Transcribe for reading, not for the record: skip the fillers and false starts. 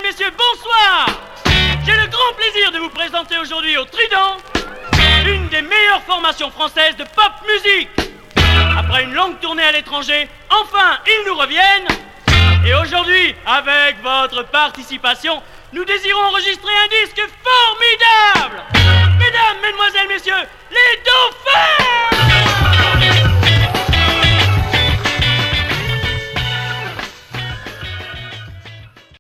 messieurs, bonsoir. J'ai le grand plaisir de vous présenter aujourd'hui au Trident une des meilleures formations françaises de pop musique. Après une longue tournée à l'étranger, enfin ils nous reviennent. Et aujourd'hui, avec votre participation, nous désirons enregistrer un disque formidable. Mesdames, mesdemoiselles, messieurs, les Dauphins!